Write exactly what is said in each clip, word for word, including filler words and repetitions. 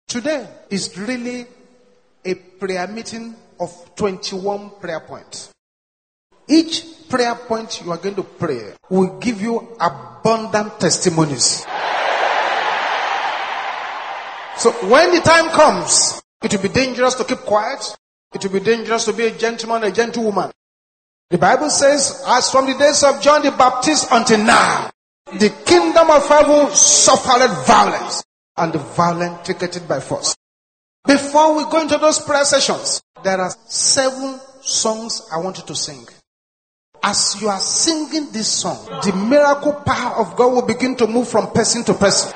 Today is really a prayer meeting of twenty-one prayer points. Each prayer point you are going to pray will give you abundant testimonies. So when the time comes, it will be dangerous to keep quiet. It will be dangerous to be a gentleman, a gentlewoman. The Bible says, as from the days of John the Baptist until now, the kingdom of heaven suffered violence, and the violent take it by force. Before we go into those prayer sessions, there are seven songs I want you to sing. As you are singing this song, the miracle power of God will begin to move from person to person.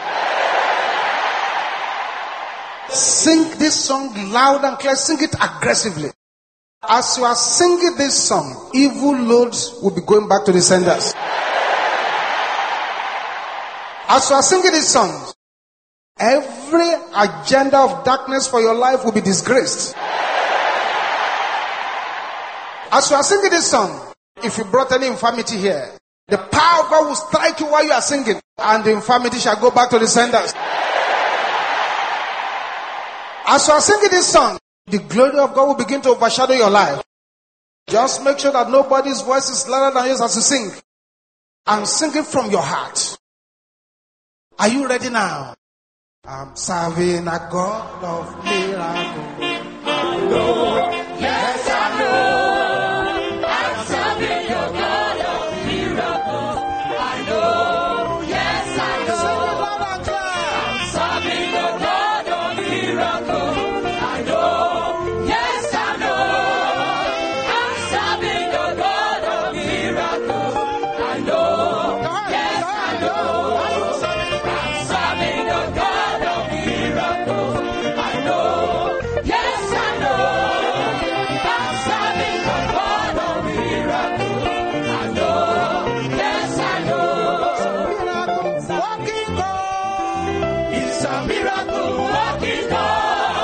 Sing this song loud and clear. Sing it aggressively. As you are singing this song, evil loads will be going back to the senders. As you are singing this song, every agenda of darkness for your life will be disgraced. As you are singing this song, if you brought any infirmity here, the power of God will strike you while you are singing, and the infirmity shall go back to the senders. As you are singing this song, the glory of God will begin to overshadow your life. Just make sure that nobody's voice is louder than yours as you sing. And sing it from your heart. Are you ready now? I'm serving a God of miracles. I know, yes I know. I'm serving your God of miracles. I know, yes I know. I'm serving your God of miracles. I know, yes I know. I'm serving your God of miracles. I know, yes I know. I'm serving your God of miracles. I know, yes I know. I'm serving your God of miracles. I know, yes I know. Walking God. It's a miracle walking God.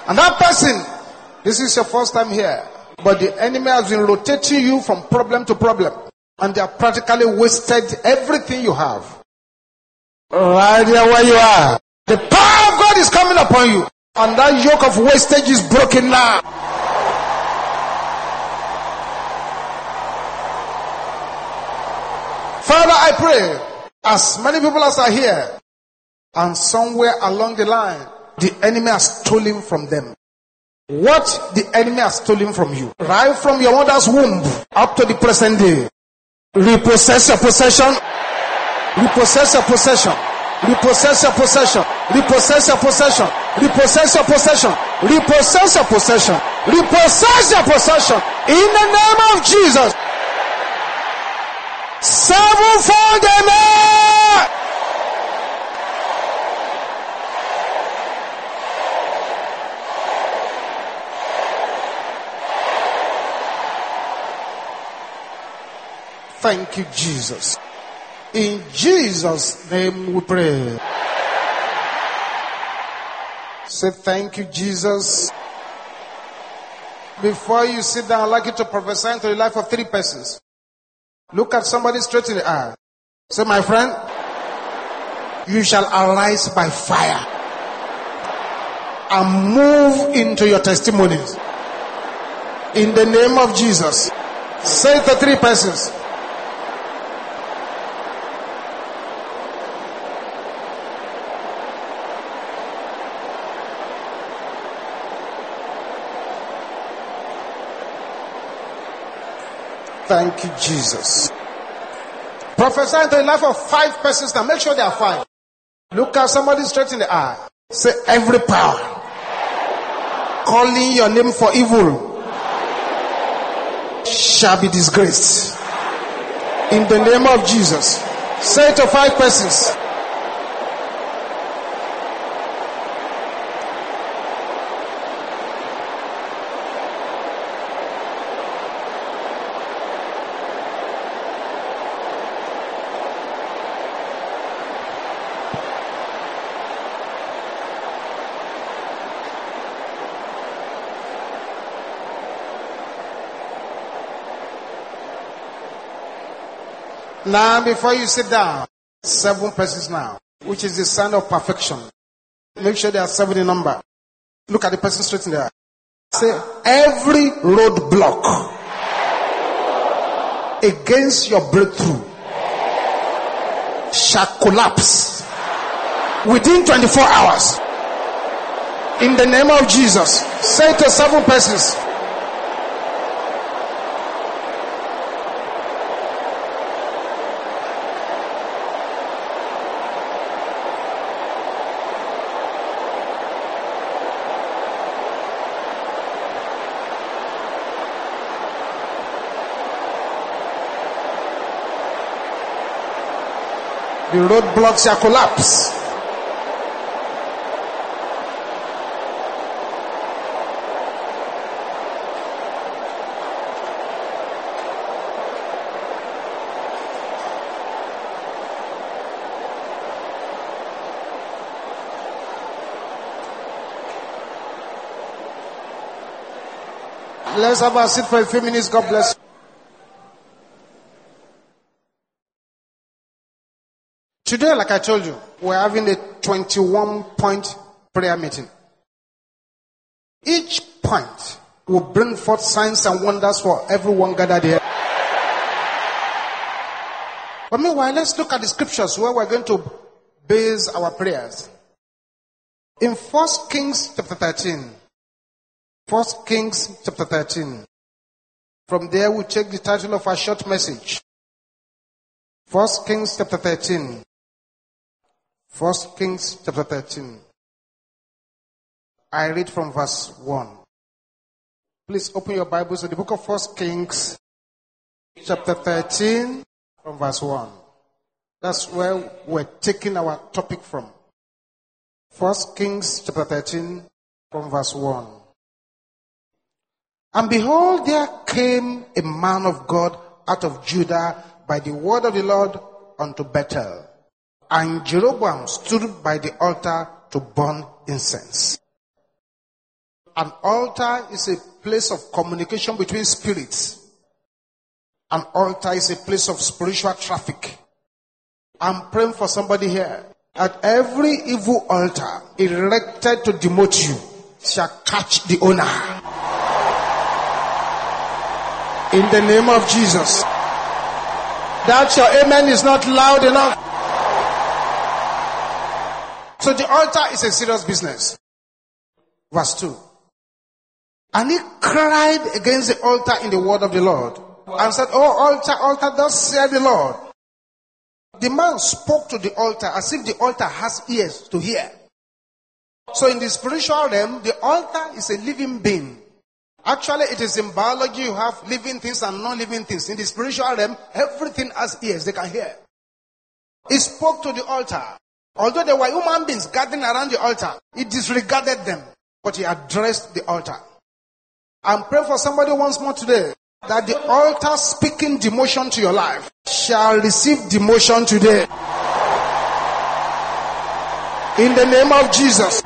And that person, this is your first time here, but the enemy has been rotating you from problem to problem, and they have practically wasted everything you have. Right there where you are. The power of God is coming upon you, and that yoke of wastage is broken now. Father, I pray, as many people as are here, and somewhere along the line, the enemy has stolen from them what the enemy has stolen from you, right from your mother's womb up to the present day. Repossess your possession. Repossess your possession. Repossess your possession. Repossess your possession. Repossess your possession. Repossess your possession. Repossess your possession. In the name of Jesus. Sevenfold amen. Thank you, Jesus. In Jesus' name we pray. Say thank you, Jesus. Before you sit down, I'd like you to prophesy into the life of three persons. Look at somebody straight in the eye. Say, my friend, you shall arise by fire and move into your testimonies. In the name of Jesus. Say it to three persons. Thank you, Jesus. Prophesy into the life of five persons now. Make sure they are five. Look at somebody straight in the eye. Say, every power calling your name for evil shall be disgraced. In the name of Jesus. Say it to five persons. Now, before you sit down, seven persons now, which is the sign of perfection. Make sure there are seven in number. Look at the person straight in there. Say, every roadblock against your breakthrough shall collapse within twenty-four hours. In the name of Jesus. Say to seven persons. The roadblocks shall collapse. Let's have a seat for a few minutes. God bless you. Today, like I told you, we're having a twenty-one point prayer meeting. Each point will bring forth signs and wonders for everyone gathered here. But meanwhile, let's look at the scriptures where we're going to base our prayers. In First Kings chapter thirteen. First Kings chapter thirteen. From there, we take the title of our short message. First Kings chapter thirteen. First Kings chapter thirteen. I read from verse one. Please open your Bibles to the book of First Kings chapter thirteen from verse one. That's where we're taking our topic from. First Kings chapter thirteen from verse one. And behold, there came a man of God out of Judah by the word of the Lord unto Bethel. And Jeroboam stood by the altar to burn incense. An altar is a place of communication between spirits. An altar is a place of spiritual traffic. I'm praying for somebody here. At every evil altar erected to demote you shall catch the owner. In the name of Jesus. That your amen is not loud enough. So the altar is a serious business. Verse two. And he cried against the altar in the word of the Lord and said, "Oh altar, altar, thus saith the Lord." The man spoke to the altar as if the altar has ears to hear. So in the spiritual realm, the altar is a living being. Actually, it is in biology you have living things and non-living things. In the spiritual realm, everything has ears, they can hear. He spoke to the altar. Although there were human beings gathering around the altar, he disregarded them, but he addressed the altar. I'm praying for somebody once more today, that the altar speaking demotion to your life shall receive demotion today. In the name of Jesus.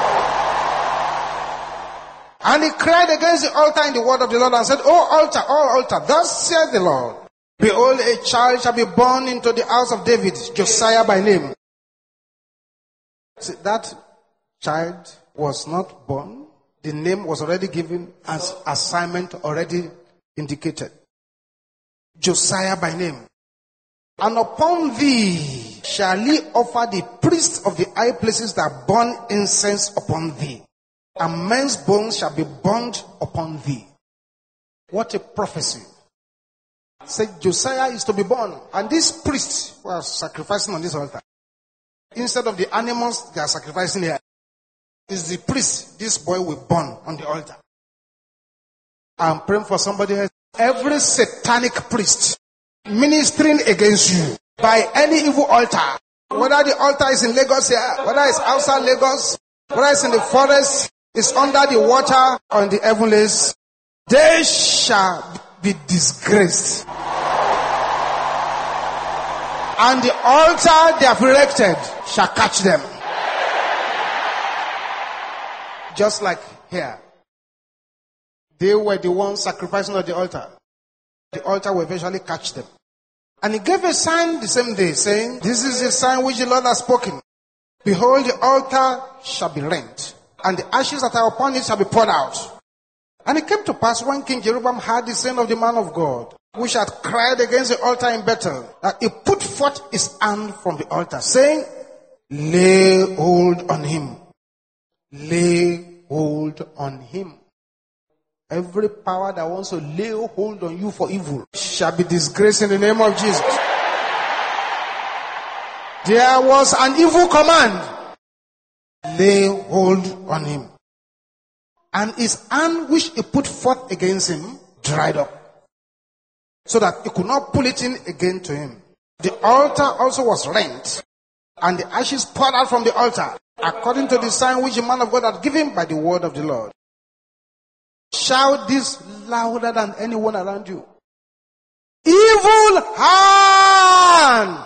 And he cried against the altar in the word of the Lord and said, "Oh altar, oh altar, thus saith the Lord, behold, a child shall be born into the house of David, Josiah by name." See, that child was not born. The name was already given, as assignment already indicated. Josiah by name. "And upon thee shall he offer the priests of the high places that burn incense upon thee. And men's bones shall be burnt upon thee." What a prophecy. Said Josiah is to be born. And these priests who are sacrificing on this altar, instead of the animals they are sacrificing here, is the priest this boy will burn on the altar. I'm praying for somebody else. Every satanic priest ministering against you by any evil altar, whether the altar is in Lagos here, whether it's outside Lagos, whether it's in the forest, it's under the water, or in the heavenlies, they shall be disgraced. And the altar they have erected shall catch them. Just like here. They were the ones sacrificing on the altar. The altar will eventually catch them. And he gave a sign the same day, saying, "This is a sign which the Lord has spoken. Behold, the altar shall be rent, and the ashes that are upon it shall be poured out." And it came to pass, when King Jeroboam heard the saying of the man of God, which had cried against the altar in Bethel, that he put forth his hand from the altar, saying, "Lay hold on him. Lay hold on him." Every power that wants to lay hold on you for evil shall be disgraced in the name of Jesus. There was an evil command. Lay hold on him. And his hand which he put forth against him dried up, so that he could not pull it in again to him. The altar also was rent, and the ashes poured out from the altar, according to the sign which the man of God had given by the word of the Lord. Shout this louder than anyone around you. Evil hand!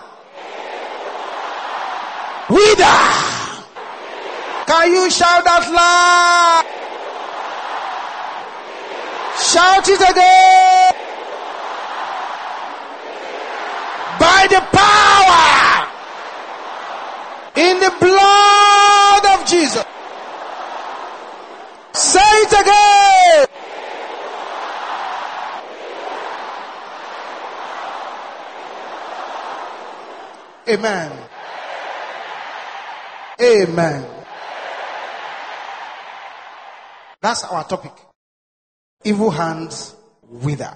Wither! Can you shout that loud? Shout it again! By the power in the blood of Jesus. Say it again. Amen. Amen. That's our topic. Evil hands wither.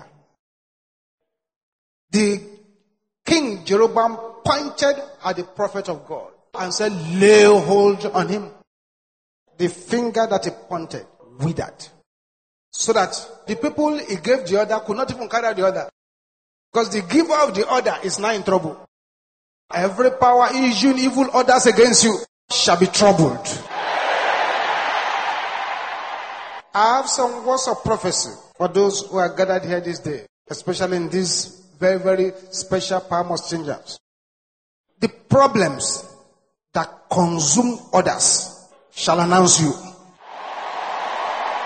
The King Jeroboam pointed at the prophet of God and said, "Lay hold on him." The finger that he pointed withered, so that the people he gave the order could not even carry the order, because the giver of the order is now in trouble. Every power issuing evil orders against you shall be troubled. I have some words of prophecy for those who are gathered here this day, especially in these very, very special palm exchanges. The problems that consume others shall announce you.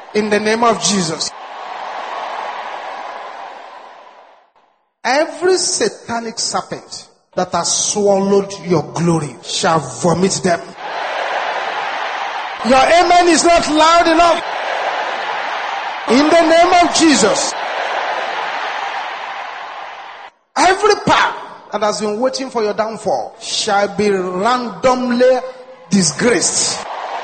In the name of Jesus. Every satanic serpent that has swallowed your glory shall vomit them. Your amen is not loud enough. In the name of Jesus. Every power that has been waiting for your downfall shall be randomly disgraced.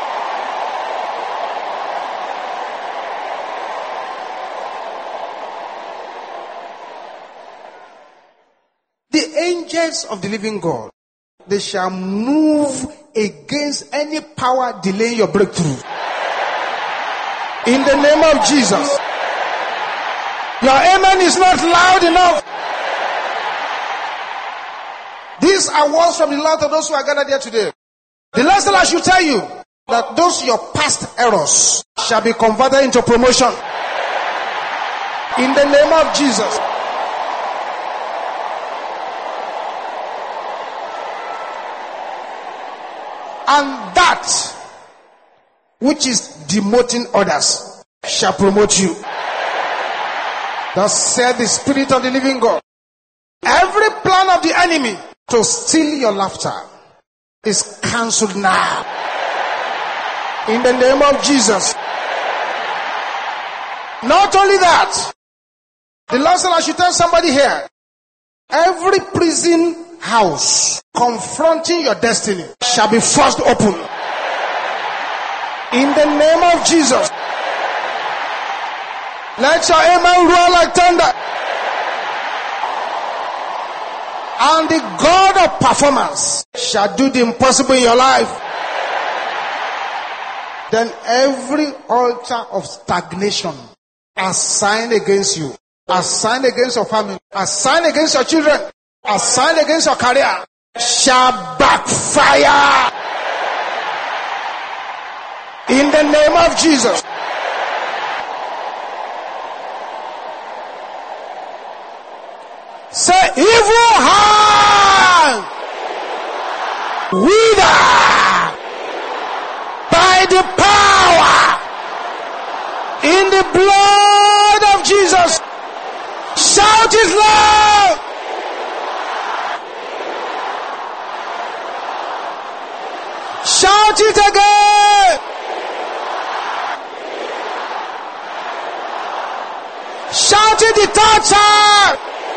The angels of the living God, they shall move against any power delaying your breakthrough. In the name of Jesus. Your amen is not loud enough. These are words from the Lord to those who are gathered here today. The last thing I should tell you, that those your past errors shall be converted into promotion. In the name of Jesus. And that which is demoting others shall promote you. Thus said the Spirit of the living God. Every plan of the enemy to steal your laughter is cancelled now. In the name of Jesus. Not only that, the Lord said I should tell somebody here, every prison house confronting your destiny shall be forced open. In the name of Jesus. Let your amen roar like thunder. And the God of performance shall do the impossible in your life. Then every altar of stagnation assigned against you, assigned against your family, assigned against your children, assigned against your career, shall backfire. In the name of Jesus. Say, evil hand, wither by the power in the blood of Jesus. Shout it loud. Shout it again. Shout it the third time.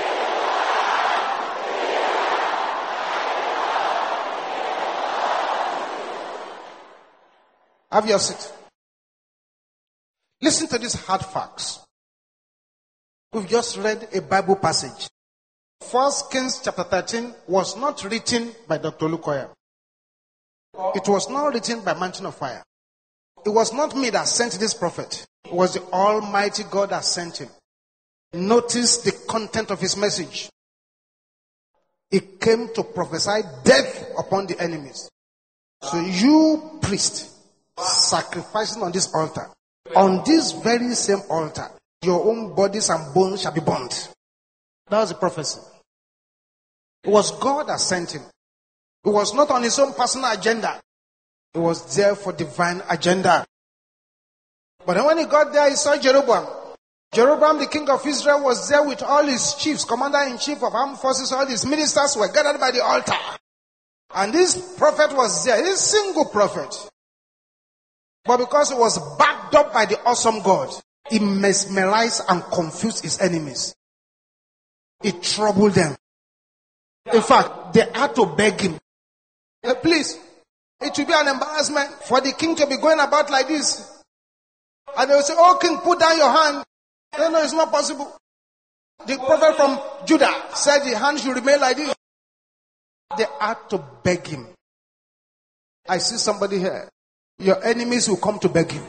Have your seat. Listen to these hard facts. We've just read a Bible passage. First Kings chapter thirteen was not written by Doctor Lukoya. It was not written by Mountain of Fire. It was not me that sent this prophet. It was the Almighty God that sent him. Notice the content of his message. He came to prophesy death upon the enemies. So you, priest, sacrificing on this altar, on this very same altar, your own bodies and bones shall be burnt. That was the prophecy. It was God that sent him. It was not on his own personal agenda. It was there for divine agenda. But then when he got there, he saw Jeroboam. Jeroboam, the king of Israel, was there with all his chiefs, commander-in-chief of armed forces, all his ministers were gathered by the altar. And this prophet was there, this single prophet. But because he was backed up by the awesome God, he mesmerized and confused his enemies. He troubled them. In fact, they had to beg him. Hey, please, it will be an embarrassment for the king to be going about like this. And they will say, oh king, put down your hand. No, no, it's not possible. The prophet from Judah said the hand should remain like this. They had to beg him. I see somebody here. Your enemies will come to beg you.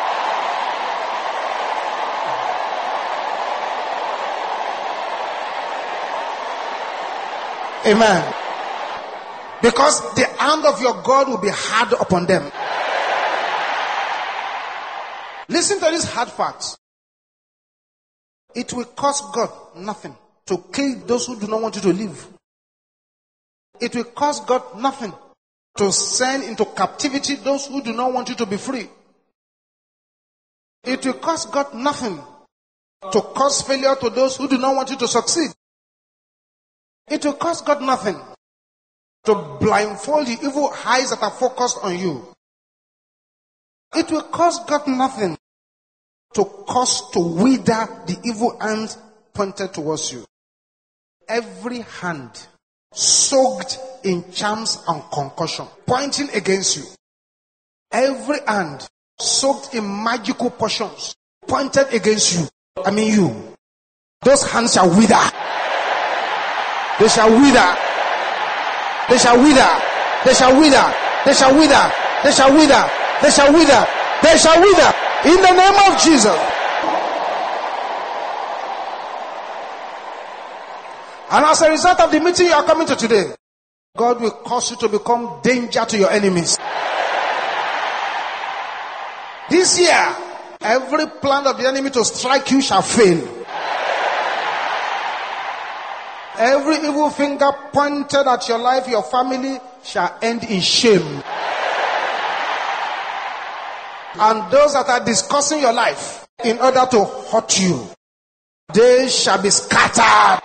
Amen. Because the hand of your God will be hard upon them. Listen to these hard facts. It will cost God nothing to kill those who do not want you to live. It will cost God nothing to send into captivity those who do not want you to be free. It will cost God nothing to cause failure to those who do not want you to succeed. It will cost God nothing to blindfold the evil eyes that are focused on you. It will cost God nothing to cause to wither the evil hands pointed towards you. Every hand soaked in charms and concussion pointing against you. Every hand soaked in magical potions pointed against you. I mean you. Those hands shall wither. They shall wither. They shall wither. They shall wither. They shall wither. They shall wither. They shall wither. They shall wither. In the name of Jesus. And as a result of the meeting you are coming to today, God will cause you to become danger to your enemies. This year, every plan of the enemy to strike you shall fail. Every evil finger pointed at your life, your family, shall end in shame. And those that are discussing your life in order to hurt you, they shall be scattered.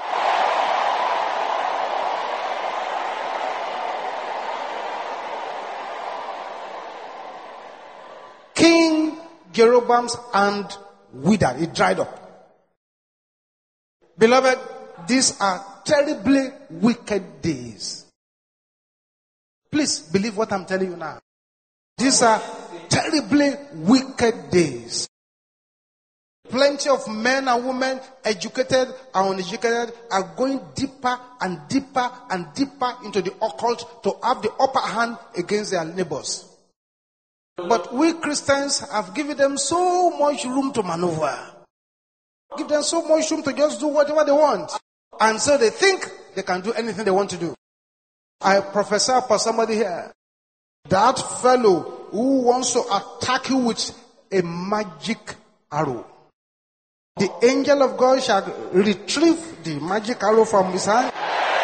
King Jeroboam's hand withered. It dried up. Beloved, these are terribly wicked days. Please believe what I'm telling you now. These are terribly wicked days. Plenty of men and women, educated and uneducated, are going deeper and deeper and deeper into the occult to have the upper hand against their neighbors. But we Christians have given them so much room to maneuver. Give them so much room to just do whatever they want. And so they think they can do anything they want to do. I prophesy for somebody here. That fellow who wants to attack you with a magic arrow, the angel of God shall retrieve the magic arrow from his hand.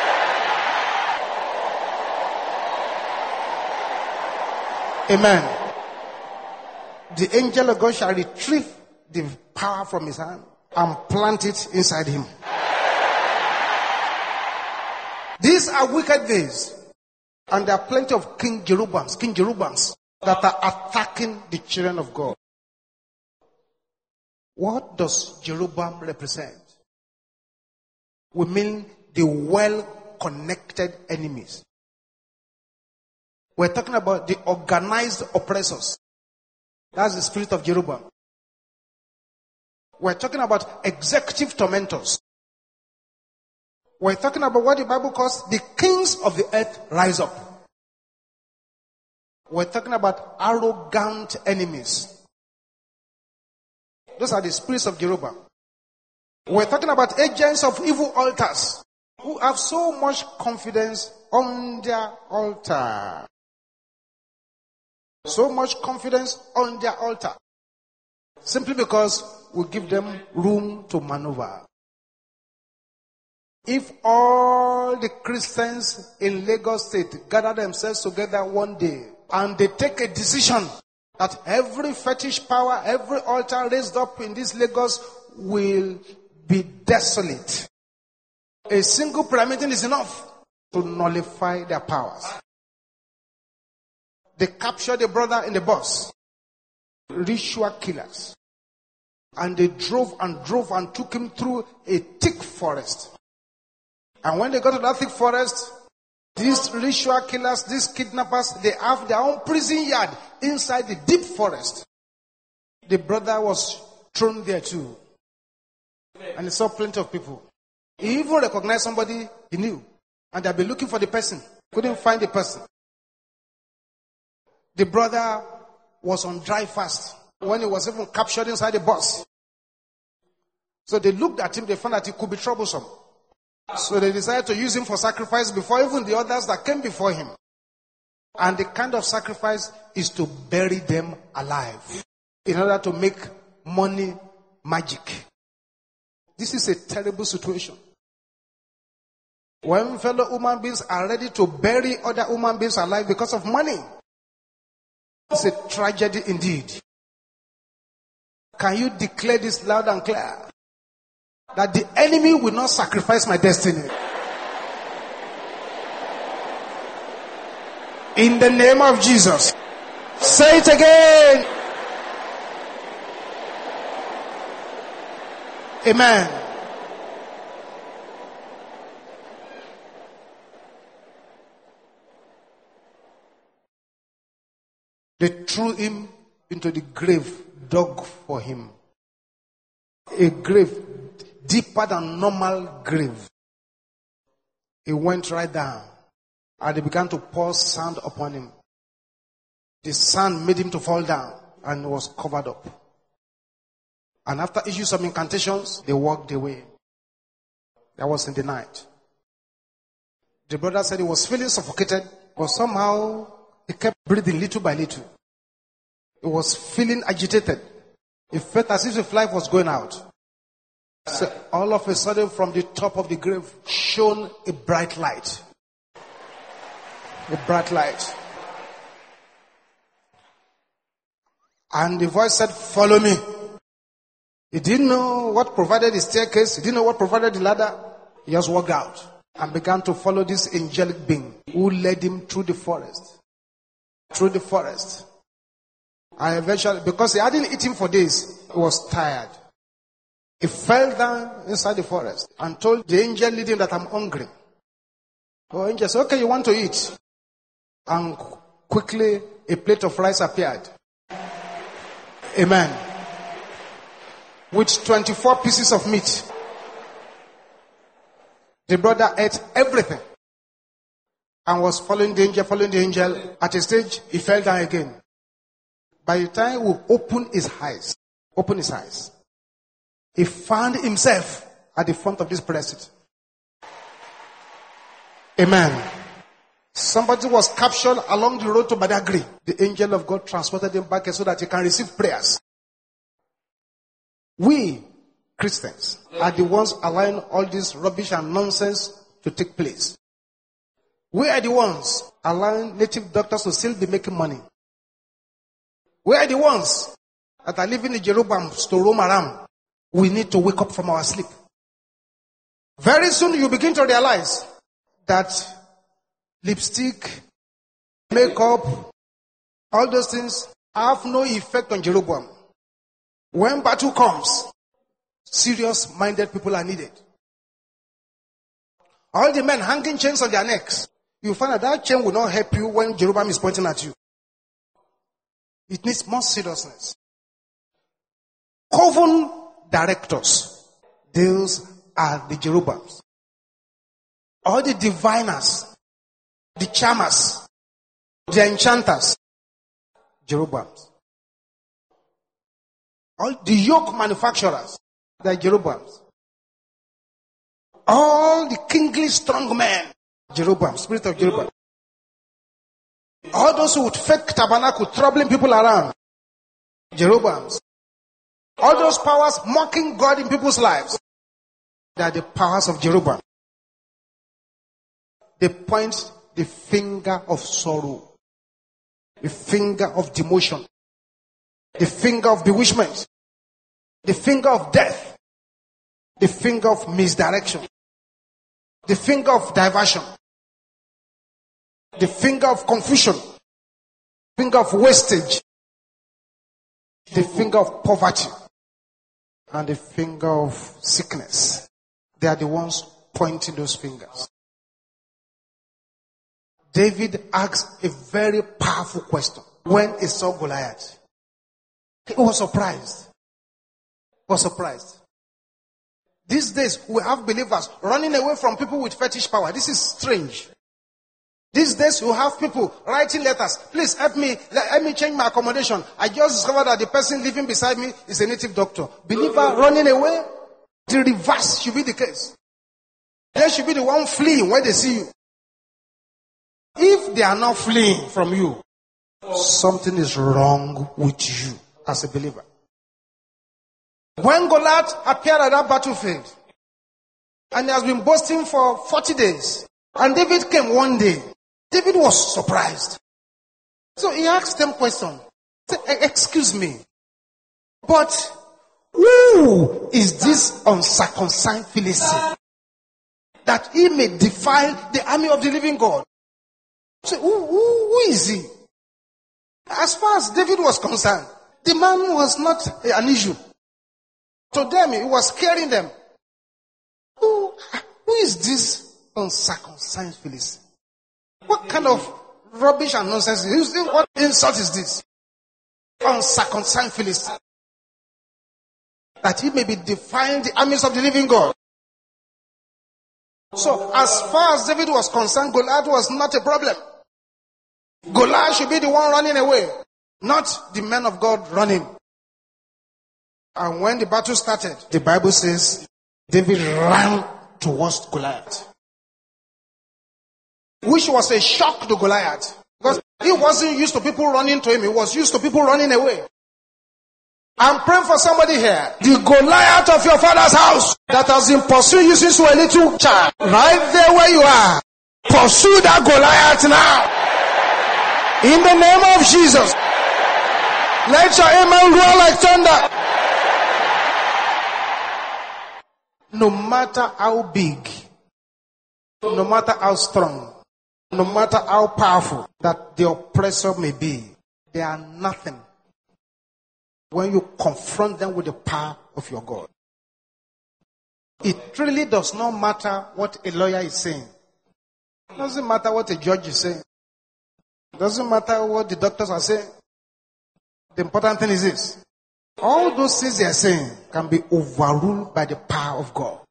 Amen. The angel of God shall retrieve the power from his hand and plant it inside him. These are wicked days. And there are plenty of King Jeroboams, King Jeroboams that are attacking the children of God. What does Jeroboam represent? We mean the well-connected enemies. We're talking about the organized oppressors. That's the spirit of Jeroboam. We're talking about executive tormentors. We're talking about what the Bible calls the kings of the earth rise up. We're talking about arrogant enemies. Those are the spirits of Jeroboam. We're talking about agents of evil altars who have so much confidence on their altar. So much confidence on their altar. Simply because we give them room to maneuver. If all the Christians in Lagos State gather themselves together one day and they take a decision that every fetish power, every altar raised up in this Lagos will be desolate, a single prayer meeting is enough to nullify their powers. They captured a brother in the bus, ritual killers, and they drove and drove and took him through a thick forest. And when they got to that thick forest, these ritual killers, these kidnappers, they have their own prison yard inside the deep forest. The brother was thrown there too. And he saw plenty of people. He even recognized somebody he knew. And they'd been looking for the person. Couldn't find the person. The brother was on dry fast when he was even captured inside the bus. So they looked at him, they found that he could be troublesome. So they decided to use him for sacrifice before even the others that came before him. And the kind of sacrifice is to bury them alive in order to make money magic. This is a terrible situation. When fellow human beings are ready to bury other human beings alive because of money, it's a tragedy indeed. Can you declare this loud and clear? That the enemy will not sacrifice my destiny. In the name of Jesus. Say it again. Amen. They threw him into the grave dug for him. A grave deeper than normal grave. He went right down and they began to pour sand upon him. The sand made him to fall down and was covered up. And after issuing some incantations, they walked away. That was in the night. The brother said he was feeling suffocated, but somehow he kept breathing little by little. He was feeling agitated. He felt as if his life was going out. So all of a sudden from the top of the grave shone a bright light. A bright light. And the voice said, "Follow me." He didn't know what provided the staircase. He didn't know what provided the ladder. He just walked out and began to follow this angelic being who led him through the forest. Through the forest. And eventually, because he hadn't eaten for days, he was tired. He fell down inside the forest and told the angel leading that, "I'm hungry." The angel said, "Okay, you want to eat?" And quickly a plate of rice appeared. Amen. With twenty-four pieces of meat. The brother ate everything and was following the angel, following the angel. At a stage, he fell down again. By the time he opened his eyes, opened his eyes, he found himself at the front of this prayer seat. Amen. Somebody was captured along the road to Badagry. The angel of God transported him back so that he can receive prayers. We, Christians, are the ones allowing all this rubbish and nonsense to take place. We are the ones allowing native doctors to still be making money. We are the ones that are living in Jerusalem to roam around. We need to wake up from our sleep. Very soon you begin to realize that lipstick, makeup, all those things have no effect on Jeroboam. When battle comes, serious-minded people are needed. All the men hanging chains on their necks, you find that that chain will not help you when Jeroboam is pointing at you. It needs more seriousness. Coven directors, those are the Jeroboams. All the diviners, the charmers, the enchanters, Jeroboams. All the yoke manufacturers, they are Jeroboams. All the kingly strong men, Jeroboam, spirit of Jeroboam. All those who would fake tabernacle, troubling people around, Jeroboams. All those powers mocking God in people's lives, they are the powers of Jeroboam. They point the finger of sorrow, the finger of demotion, the finger of bewitchment, the finger of death, the finger of misdirection, the finger of diversion, the finger of confusion, finger of wastage, the finger of poverty, and the finger of sickness. They are the ones pointing those fingers. David asked a very powerful question when he saw Goliath. He was surprised. He was surprised. These days, we have believers running away from people with fetish power. This is strange. These days, you have people writing letters. Please help me. Let me change my accommodation. I just discovered that the person living beside me is a native doctor. Believer running away. The reverse should be the case. They should be the one fleeing when they see you. If they are not fleeing from you, something is wrong with you as a believer. When Goliath appeared at that battlefield, and he has been boasting for forty days, and David came one day, David was surprised. So he asked them a question. He said, excuse me, but Who is this uncircumcised Philistine that he may defile the army of the living God? So who, who, who is he? As far as David was concerned, the man was not an issue. To them, he was scaring them. Who, who is this uncircumcised Philistine? What kind of rubbish and nonsense is this? What insult is this? Uncircumcised Philistine. That he may be defying the armies of the living God. So, as far as David was concerned, Goliath was not a problem. Goliath should be the one running away, not the men of God running. And when the battle started, the Bible says, David ran towards Goliath. Which was a shock to Goliath. Because he wasn't used to people running to him. He was used to people running away. I'm praying for somebody here. The Goliath of your father's house that has been pursuing you since you were a little child. Right there where you are. Pursue that Goliath now. In the name of Jesus. Let your amen roar like thunder. No matter how big, no matter how strong, no matter how powerful that the oppressor may be, they are nothing when you confront them with the power of your God. It really does not matter what a lawyer is saying. It doesn't matter what a judge is saying. It doesn't matter what the doctors are saying. The important thing is this. All those things they are saying can be overruled by the power of God.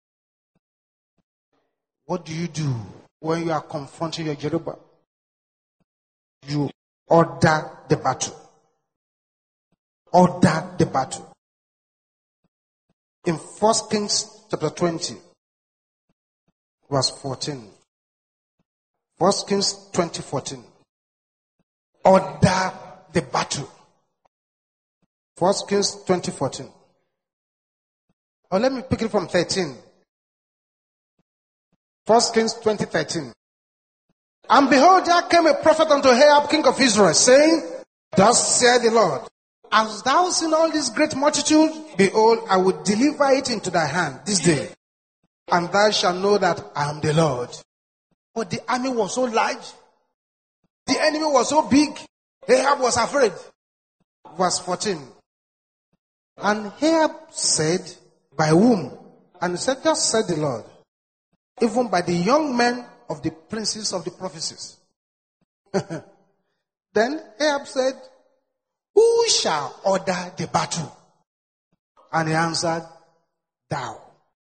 What do you do when you are confronting your Jeroboam? You order the battle. Order the battle. In First Kings chapter twenty, verse fourteen. First Kings twenty, fourteen. Order the battle. First Kings twenty, fourteen. Or let me pick it from thirteen. First Kings twenty, thirteen. And behold, there came a prophet unto Ahab, king of Israel, saying, Thus saith the Lord, Hast thou seen all this great multitude? Behold, I will deliver it into thy hand this day, and thou shalt know that I am the Lord. But the army was so large, the enemy was so big, Ahab was afraid. Verse fourteen. And Ahab said, By whom? And he said, Thus said the Lord, even by the young men of the princes of the prophecies. Then Ahab said, Who shall order the battle? And he answered, Thou.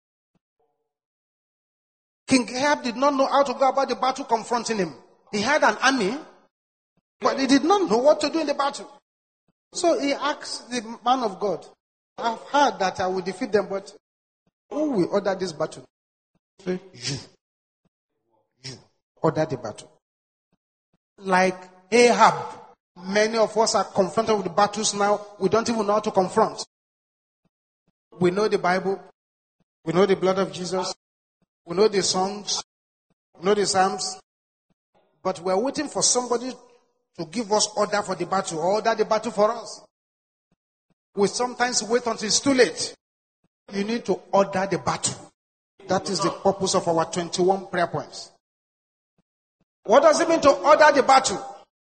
King Ahab did not know how to go about the battle confronting him. He had an army, but he did not know what to do in the battle. So he asked the man of God, I've heard that I will defeat them, but who will order this battle? Say, you. You. Order the battle. Like Ahab, many of us are confronted with the battles now. We don't even know how to confront. We know the Bible. We know the blood of Jesus. We know the songs. We know the Psalms. But we're waiting for somebody to give us order for the battle, or order the battle for us. We sometimes wait until it's too late. You need to order the battle. That is the purpose of our twenty-one prayer points. What does it mean to order the battle?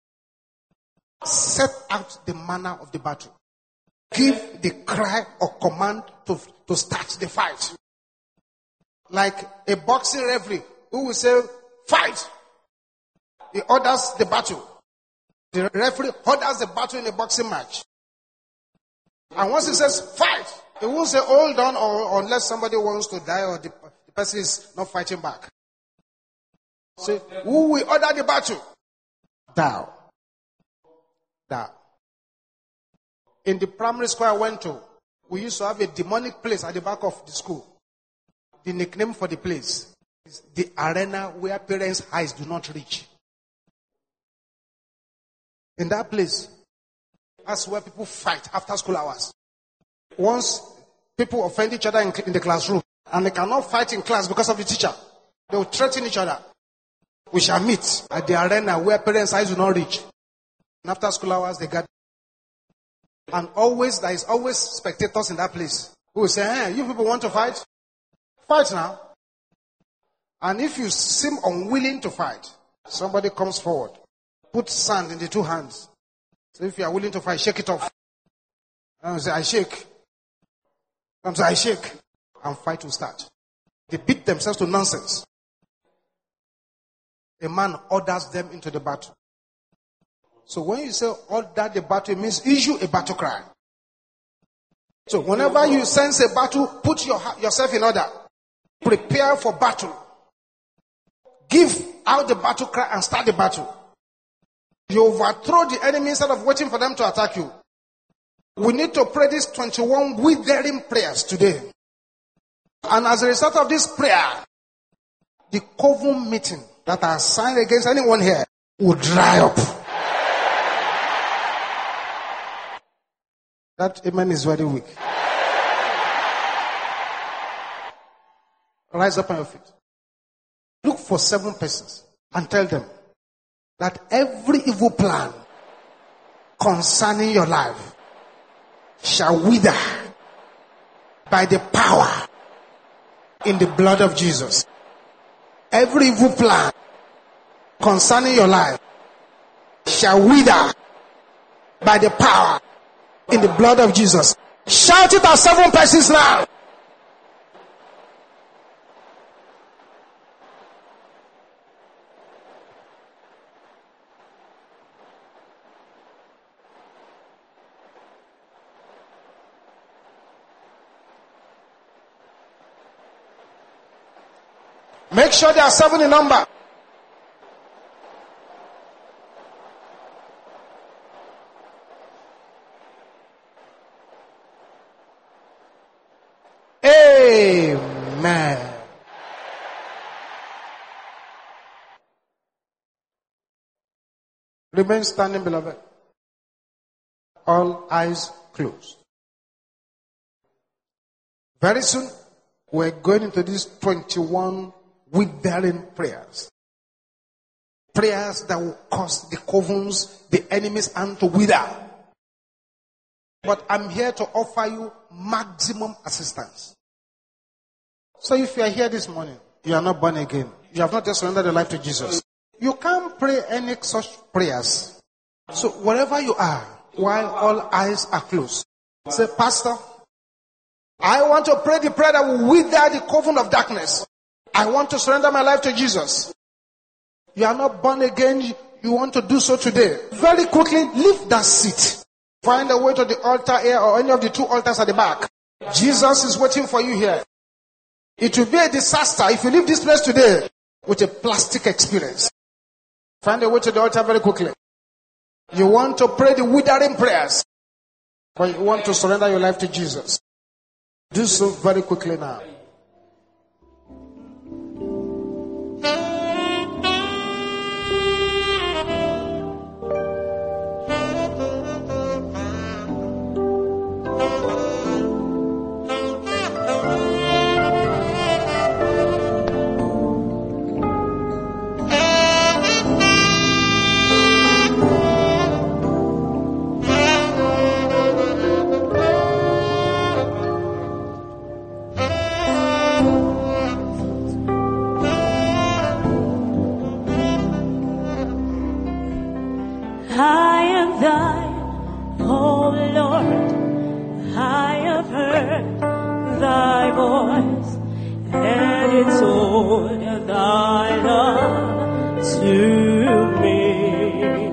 Set out the manner of the battle. Give the cry or command to, to start the fight. Like a boxing referee who will say, fight. He orders the battle. The referee orders the battle in a boxing match. And once he says, fight, he won't say, hold on, or unless somebody wants to die or the, the person is not fighting back. Say, who will order the battle? Thou. Thou. In the primary school I went to, we used to have a demonic place at the back of the school. The nickname for the place is the arena where parents' eyes do not reach. In that place, that's where people fight after school hours. Once people offend each other in, in the classroom, and they cannot fight in class because of the teacher, they will threaten each other. We shall meet at the arena where parents' eyes do not reach. And after school hours, they gather. And always, there is always spectators in that place who will say, hey, you people want to fight? Fight now. And if you seem unwilling to fight, somebody comes forward, put sand in the two hands. So if you are willing to fight, shake it off. And say, I shake. And say, I shake. And fight will start. They beat themselves to nonsense. A man orders them into the battle. So when you say order the battle, it means issue a battle cry. So whenever you sense a battle, put your, yourself in order. Prepare for battle. Give out the battle cry and start the battle. You overthrow the enemy instead of waiting for them to attack you. We need to pray these twenty-one withering prayers today. And as a result of this prayer, the covenant meeting that are signed against anyone here will dry up. That amen is very weak. Rise up on your feet. Look for seven persons and tell them that every evil plan concerning your life shall wither by the power in the blood of Jesus. Every evil plan concerning your life shall wither by the power in the blood of Jesus. Shout it at seven persons now. Make sure there are seven in number. Amen. Remain standing, beloved. All eyes closed. Very soon, we're going into these twenty-one withering prayers. Prayers that will cause the covens, the enemy's hand to wither. But I'm here to offer you maximum assistance. So if you are here this morning, you are not born again. You have not just surrendered your life to Jesus. You can't pray any such prayers. So wherever you are, while all eyes are closed, say, Pastor, I want to pray the prayer that will wither the coven of darkness. I want to surrender my life to Jesus. You are not born again. You want to do so today. Very quickly, leave that seat. Find a way to the altar here or any of the two altars at the back. Jesus is waiting for you here. It will be a disaster if you leave this place today with a plastic experience. Find a way to the altar very quickly. You want to pray the withering prayers, but you want to surrender your life to Jesus. Do so very quickly now. I am thine, O Lord. I have heard thy voice, and it told thy love to me.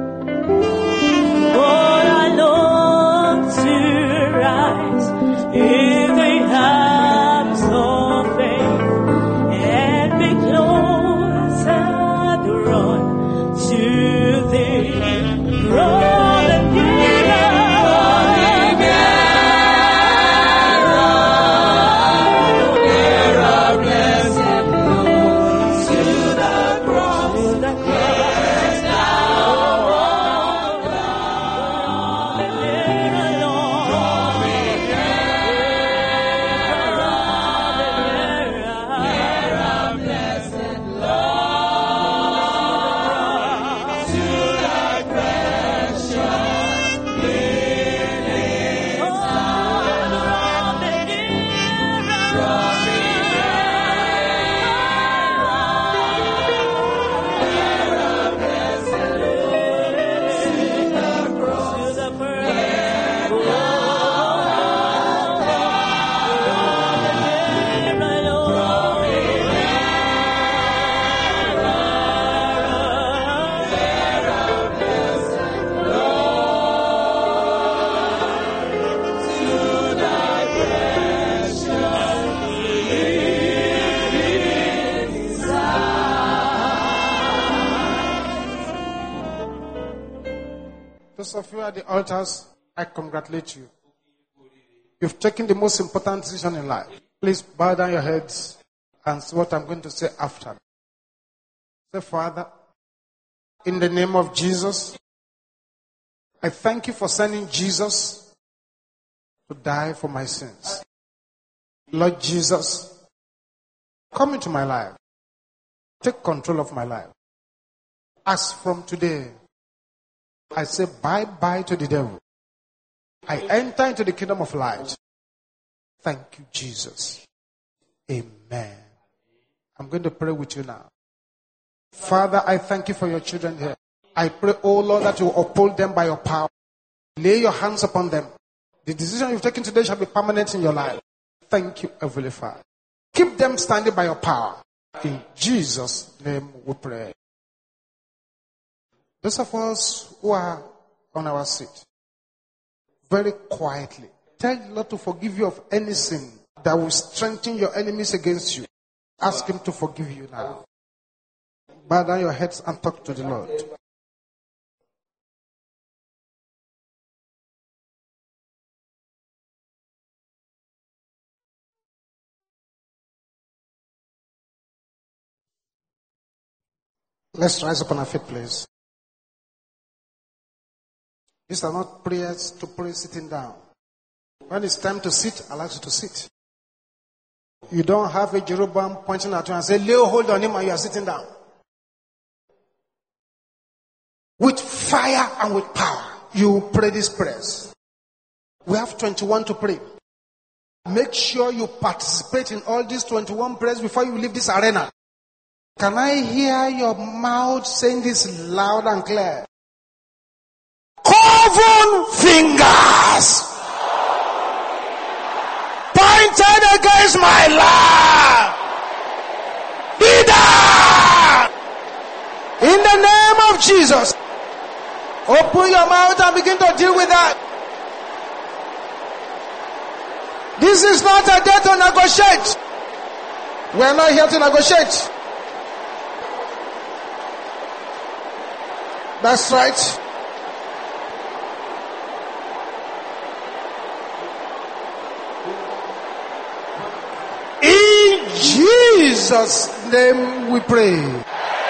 Lord, I long to rise in the arms of faith and be close and run to thee. Draw the nearer, nearer, blessed Lord, to the cross, to the cross. Those of you at the altars, I congratulate you. You've taken the most important decision in life. Please bow down your heads and see what I'm going to say after. Say, Father, in the name of Jesus, I thank you for sending Jesus to die for my sins. Lord Jesus, come into my life. Take control of my life. As from today, I say bye-bye to the devil. I enter into the kingdom of light. Thank you, Jesus. Amen. I'm going to pray with you now. Father, I thank you for your children here. I pray, oh Lord, that you uphold them by your power. Lay your hands upon them. The decision you've taken today shall be permanent in your life. Thank you, Heavenly Father. Keep them standing by your power. In Jesus' name we pray. Those of us who are on our seat, very quietly, tell the Lord to forgive you of any sin that will strengthen your enemies against you. Ask him to forgive you now. Bow down your heads and talk to the Lord. Let's rise up on our feet, please. These are not prayers to pray sitting down. When it's time to sit, I'll ask you to sit. You don't have a Jeroboam pointing at you and say, lay hold on him and you are sitting down. With fire and with power, you pray these prayers. We have twenty-one to pray. Make sure you participate in all these twenty-one prayers before you leave this arena. Can I hear your mouth saying this loud and clear? Coven fingers pointed against my life. Be down in the name of Jesus. Open your mouth and begin to deal with that. This is not a day to negotiate. We are not here to negotiate. That's right. In Jesus' name we pray.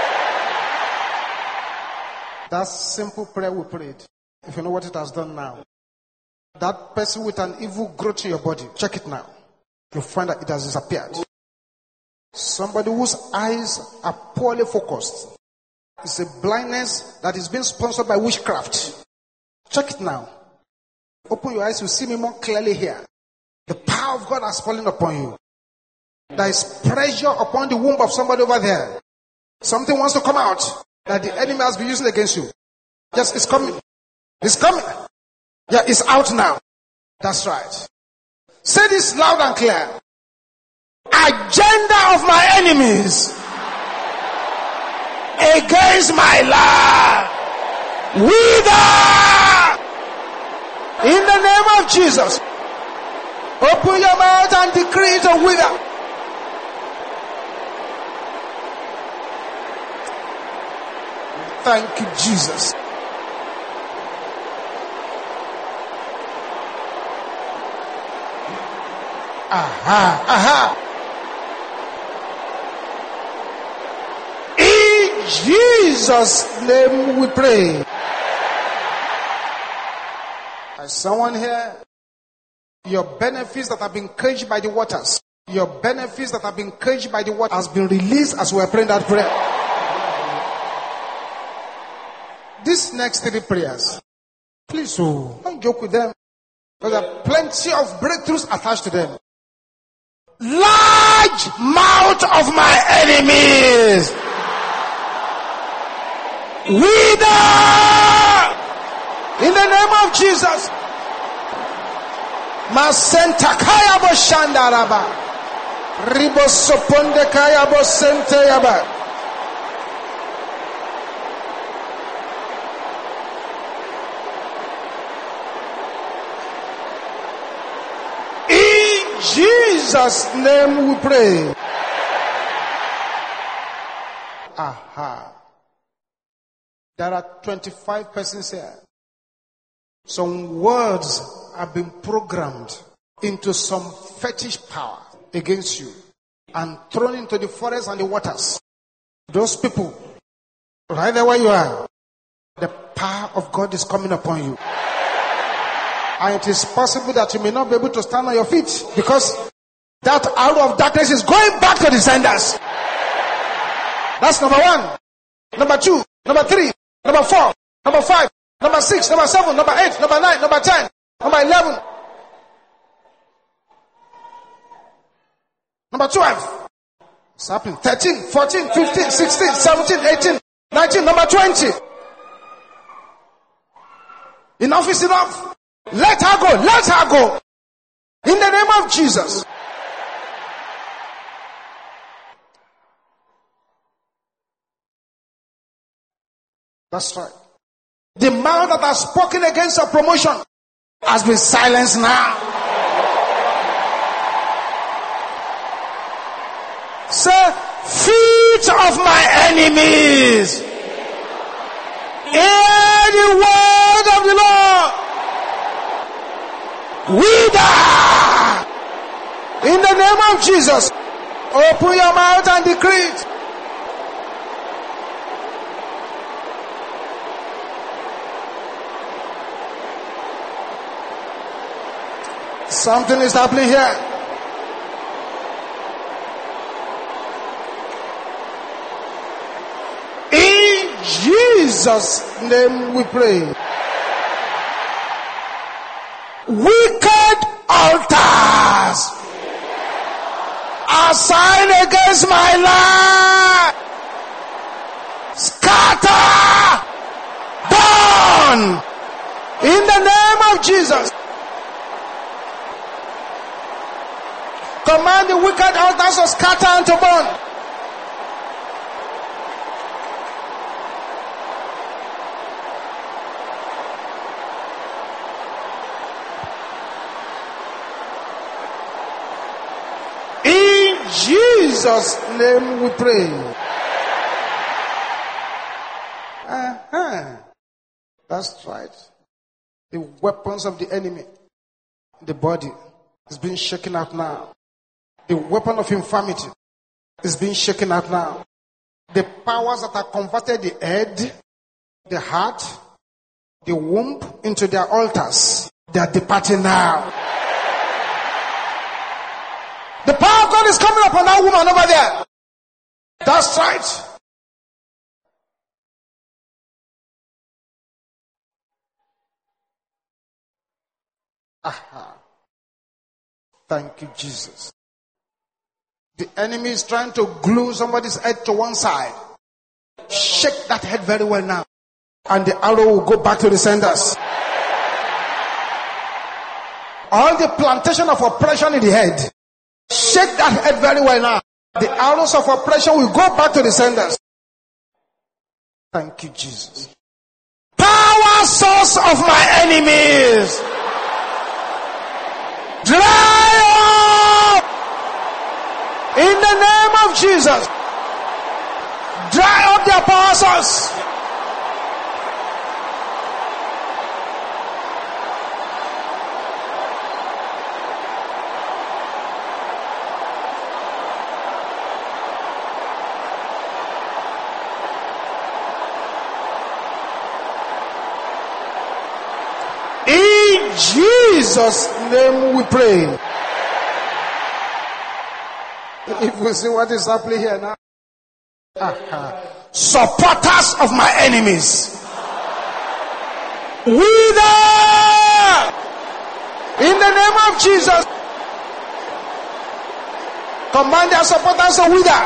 That simple prayer we prayed, if you know what it has done now. That person with an evil growth in your body, check it now. You'll find that it has disappeared. Somebody whose eyes are poorly focused. It's a blindness that is being sponsored by witchcraft. Check it now. Open your eyes, you see me more clearly here. The power of God has fallen upon you. There is pressure upon the womb of somebody over there. Something wants to come out that the enemy has been using against you. Yes, it's coming. It's coming. Yeah, it's out now. That's right. Say this loud and clear. Agenda of my enemies against my life. Wither in the name of Jesus. Open your mouth and decree to wither. Thank you, Jesus. Aha, aha. In Jesus' name we pray. There's someone here, your benefits that have been caged by the waters, your benefits that have been caged by the water has been released as we are praying that prayer. These next three prayers, please, oh, don't joke with them. There are plenty of breakthroughs attached to them. Large mouth of my enemies. Wither in the name of Jesus. Masenta kaya bo shandaraba. Ribo soponde kaya bo sente yaba. Jesus' name we pray. Aha. There are twenty-five persons here. Some words have been programmed into some fetish power against you and thrown into the forest and the waters. Those people, right there where you are, the power of God is coming upon you. And it is possible that you may not be able to stand on your feet because that arrow of darkness is going back to the senders. That's number one. Number two. Number three. Number four. Number five. Number six. Number seven. Number eight. Number nine. Number ten. Number eleven. Number twelve. What's happening? thirteen, fourteen, fifteen, sixteen, seventeen, eighteen, nineteen. Number twenty. Enough is enough. Let her go. Let her go. In the name of Jesus. That's right. The mouth that has spoken against your promotion has been silenced now. Say, feet of my enemies, hear the word of the Lord. Wither. In the name of Jesus, open your mouth and decree it. Something is happening here. In Jesus' name we pray. Wicked altars assigned against my life, scatter, burn, in the name of Jesus. Command the wicked altars to scatter and to burn. In Jesus' name we pray. Uh-huh. That's right. The weapons of the enemy, the body, is being shaken out now. The weapon of infirmity is being shaken out now. The powers that have converted the head, the heart, the womb into their altars, they are departing now. The power of God is coming upon that woman over there. That's right. Aha. Thank you, Jesus. The enemy is trying to glue somebody's head to one side. Shake that head very well now. And the arrow will go back to the senders. All the plantation of oppression in the head. Shake that head very well now. The arrows of oppression will go back to the senders. Thank you, Jesus. Power source of my enemies. Dry up. In the name of Jesus, dry up their power source. In Jesus' name we pray. If we see what is happening here now. Uh-huh. Supporters of my enemies. Wither. In the name of Jesus. Command their supporters to wither.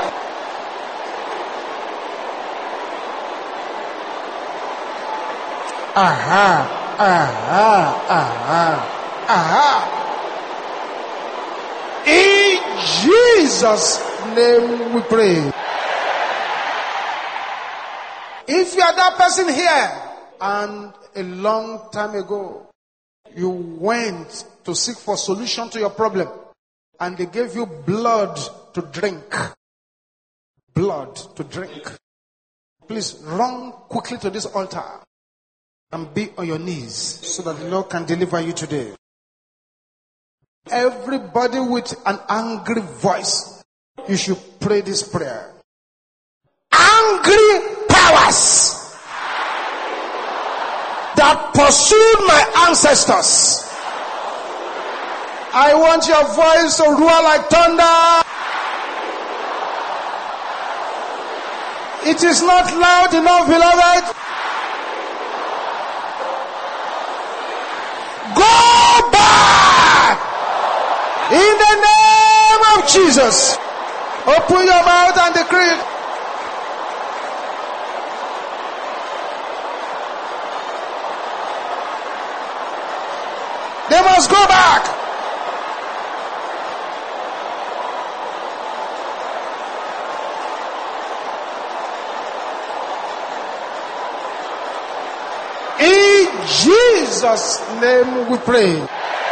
Aha. Aha. Aha. Aha. In Jesus' name we pray. If you are that person here and a long time ago you went to seek for solution to your problem and they gave you blood to drink, blood to drink, please run quickly to this altar and be on your knees so that the Lord can deliver you today. Everybody with an angry voice, you should pray this prayer. Angry powers that pursued my ancestors, I want your voice to roar like thunder. It is not loud enough, beloved. Go back in the name of Jesus. Open your mouth and decree. They must go back. In Jesus' name we pray.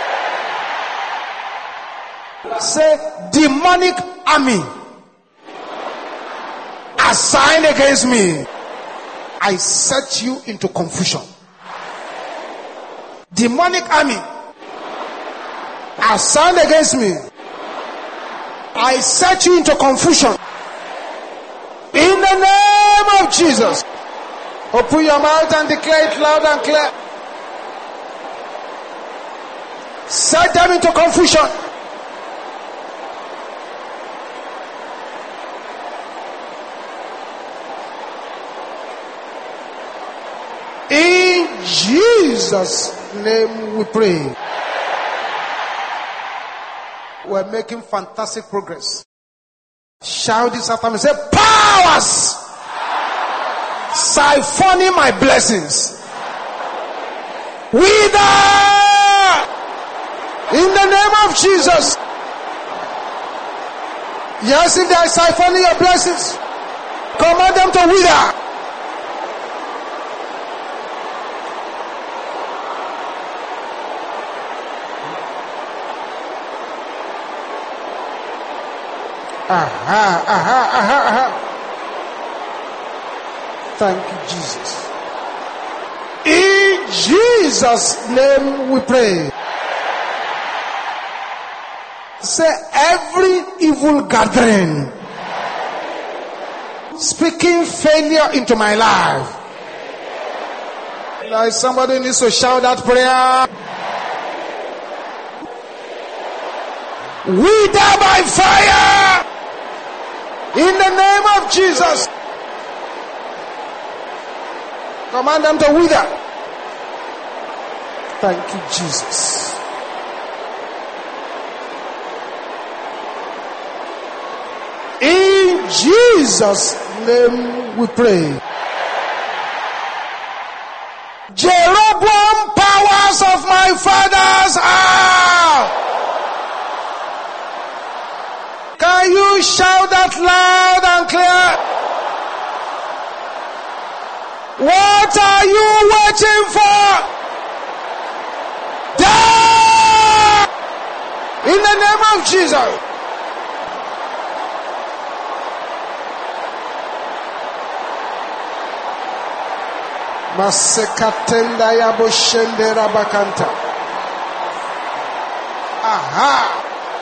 Say, demonic army assigned against me, I set you into confusion. Demonic army assigned against me, I set you into confusion. In the name of Jesus. Open your mouth and declare it loud and clear. Set them into confusion. In Jesus' name we pray. We're making fantastic progress. Shout this after me. Say, powers siphoning my blessings, wither in the name of Jesus. Yes, if they are siphoning your blessings, command them to wither. Aha, aha, aha, aha. Thank you, Jesus. In Jesus' name we pray. Say, every evil gathering speaking failure into my life. Now somebody needs to shout that prayer. Wither by fire in the name of Jesus. Command them to wither. Thank you, Jesus. In Jesus' name we pray. Jeroboam powers of my father's house. Can you shout that loud and clear? What are you waiting for? Die! In the name of Jesus. Masekatenda yabo shende rabakanta. Aha.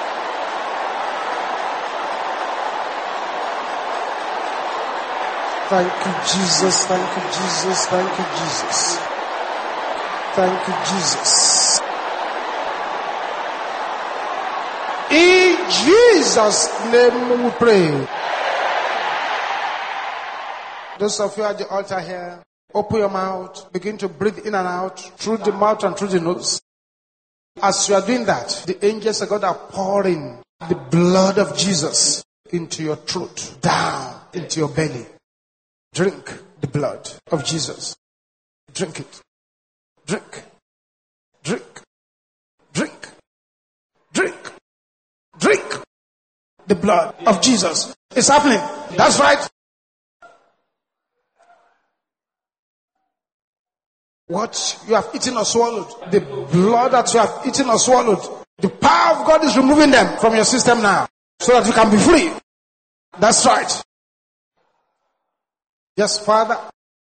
Thank you, Jesus. Thank you, Jesus. Thank you, Jesus. Thank you, Jesus. In Jesus' name we pray. Those of you at the altar here, open your mouth. Begin to breathe in and out through the mouth and through the nose. As you are doing that, the angels of God are pouring the blood of Jesus into your throat, down into your belly. Drink the blood of Jesus. Drink it. Drink. Drink. Drink. Drink. Drink. The blood of Jesus. It's happening. That's right. What you have eaten or swallowed, the blood that you have eaten or swallowed, the power of God is removing them from your system now so that you can be free. That's right. Yes, Father,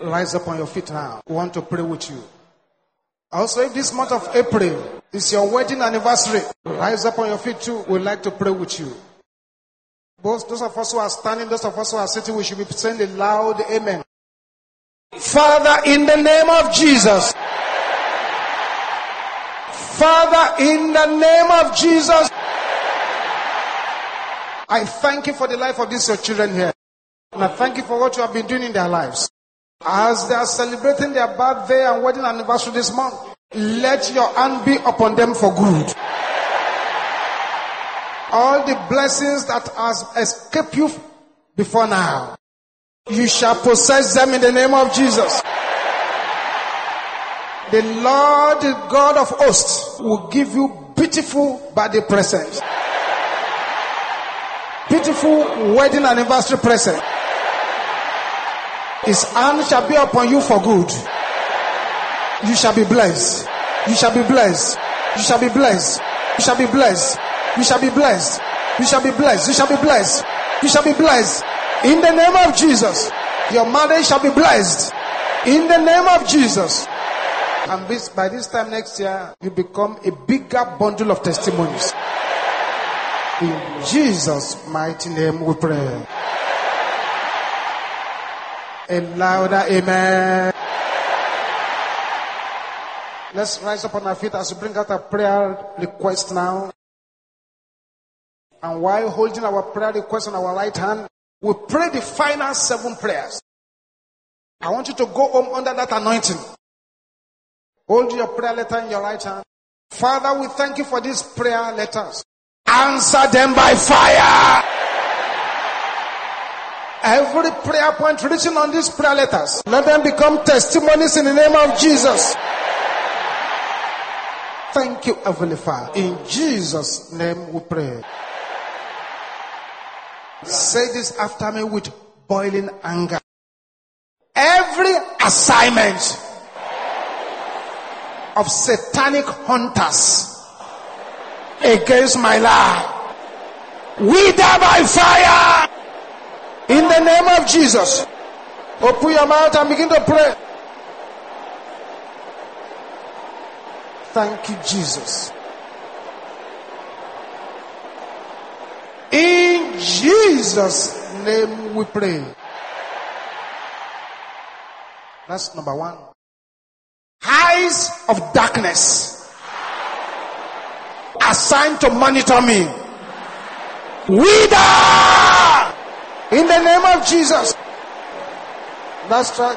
Rise up on your feet now. We want to pray with you. Also, if this month of April is your wedding anniversary, rise up on your feet too. We'd like to pray with you. Both those of us who are standing, those of us who are sitting, we should be saying a loud amen. Father, in the name of Jesus. Father, in the name of Jesus. I thank you for the life of these your children here. And I thank you for what you have been doing in their lives. As they are celebrating their birthday and wedding anniversary this month, let your hand be upon them for good. All the blessings that has escaped you before now, you shall possess them in the name of Jesus. The Lord, the God of hosts, will give you beautiful birthday presents. Beautiful wedding anniversary present. His hand shall be upon you for good. You shall be blessed. You shall be blessed. You shall be blessed. You shall be blessed. You shall be blessed. You shall be blessed. You shall be blessed. You shall be blessed. In the name of Jesus. Your marriage shall be blessed. In the name of Jesus. And this, by this time next year, you become a bigger bundle of testimonies. In Jesus' mighty name we pray. A louder amen. Let's rise up on our feet as we bring out a prayer request now. And while holding our prayer request on our right hand, we pray the final seven prayers. I want you to go home under that anointing. Hold your prayer letter in your right hand. Father, we thank you for these prayer letters. Answer them by fire. Every prayer point written on these prayer letters, let them become testimonies in the name of Jesus. Thank you, Heavenly Father. In Jesus' name we pray. Say this after me with boiling anger. Every assignment of satanic hunters against my life, wither by fire in the name of Jesus. Open your mouth and begin to pray. Thank you, Jesus. In Jesus' name we pray. That's number one. Eyes of darkness assigned to monitor me, wither in the name of Jesus. That's right.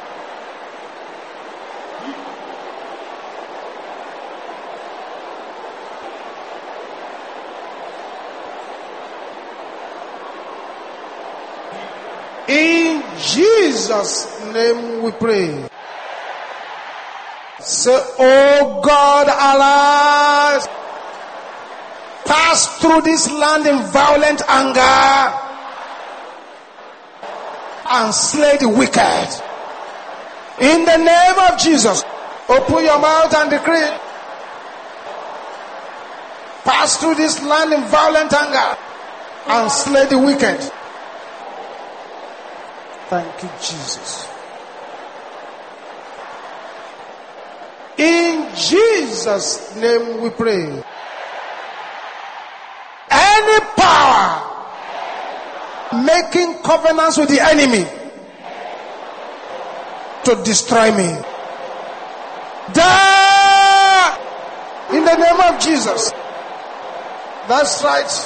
In Jesus' name we pray. Say, oh God, arise. Pass through this land in violent anger and slay the wicked. In the name of Jesus. Open your mouth and decree. Pass through this land in violent anger and slay the wicked. Thank you, Jesus. In Jesus' name we pray. Any power making covenants with the enemy to destroy me, die in the name of Jesus. That's right.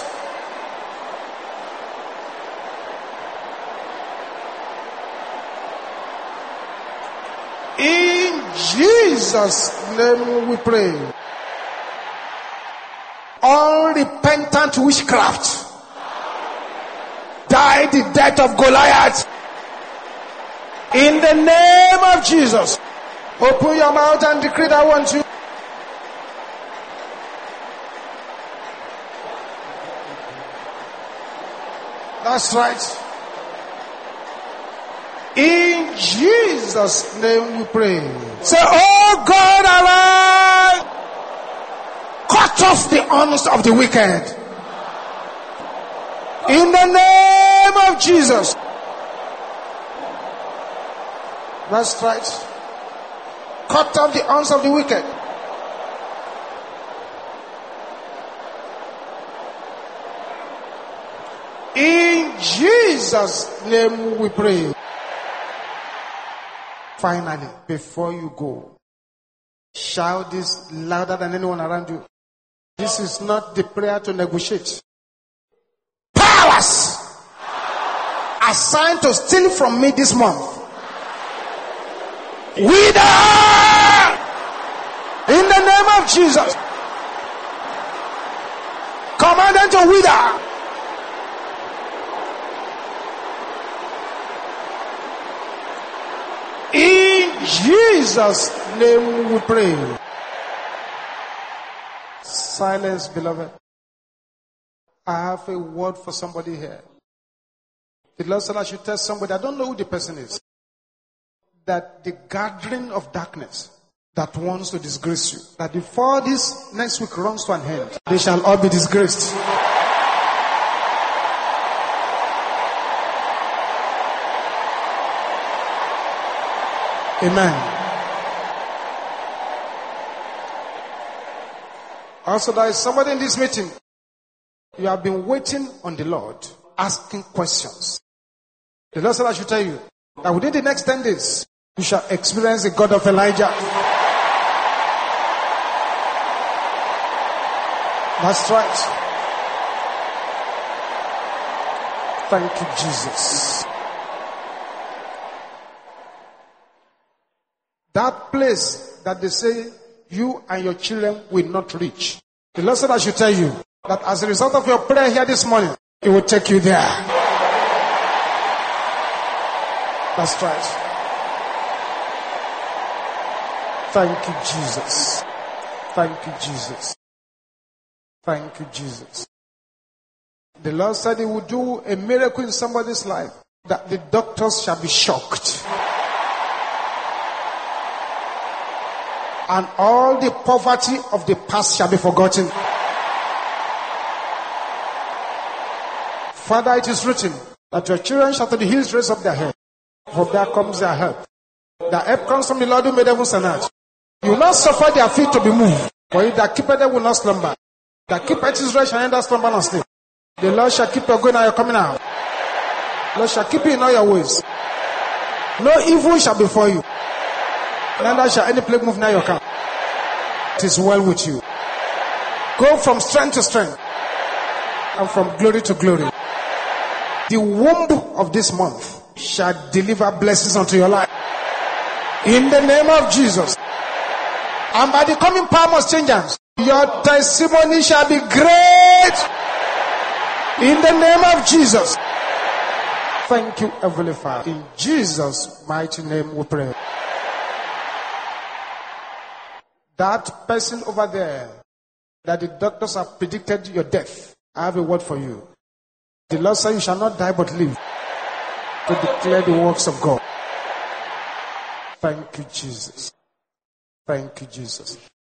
In Jesus' name we pray. Unrepentant witchcraft, die the death of Goliath. In the name of Jesus. Open your mouth and decree that one too. That's right. In Jesus' name we pray. Say, oh God, arise. Cut off the arms of the wicked. In the name of Jesus. That's right. Cut off the arms of the wicked. In Jesus' name we pray. Finally, before you go, shout this louder than anyone around you. This is not the prayer to negotiate. Powers assigned to steal from me this month, wither in the name of Jesus. Command them to wither. In Jesus' name we pray. Silence, beloved. I have a word for somebody here. The Lord said I should tell somebody, I don't know who the person is, that the gathering of darkness that wants to disgrace you, that before this next week runs to an end, they shall all be disgraced. Amen. Also, there is somebody in this meeting. You have been waiting on the Lord, asking questions. The Lord said I should tell you that within the next ten days, you shall experience the God of Elijah. That's right. Thank you, Jesus. That place that they say you and your children will not reach. The Lord said I should tell you that as a result of your prayer here this morning, it will take you there. That's right. Thank you, Jesus. Thank you, Jesus. Thank you, Jesus. The Lord said He would do a miracle in somebody's life that the doctors shall be shocked. And all the poverty of the past shall be forgotten. Father, it is written that your children shall to the hills raise up their head, for there comes their help. Their help comes from the Lord who made heaven and earth. You will not suffer their feet to be moved, for he that keepeth them will not slumber. That keepeth Israel shall neither slumber nor sleep. The Lord shall keep your going and your coming out. The Lord shall keep you in all your ways. No evil shall befall you, neither shall any plague move near your camp. It is well with you. Go from strength to strength and from glory to glory. The womb of this month shall deliver blessings unto your life. In the name of Jesus. And by the coming power must change hands. Your testimony shall be great. In the name of Jesus. Thank you, Heavenly Father. In Jesus' mighty name we pray. That person over there, that the doctors have predicted your death, I have a word for you. The Lord said you shall not die but live to declare the works of God. Thank you, Jesus. Thank you, Jesus.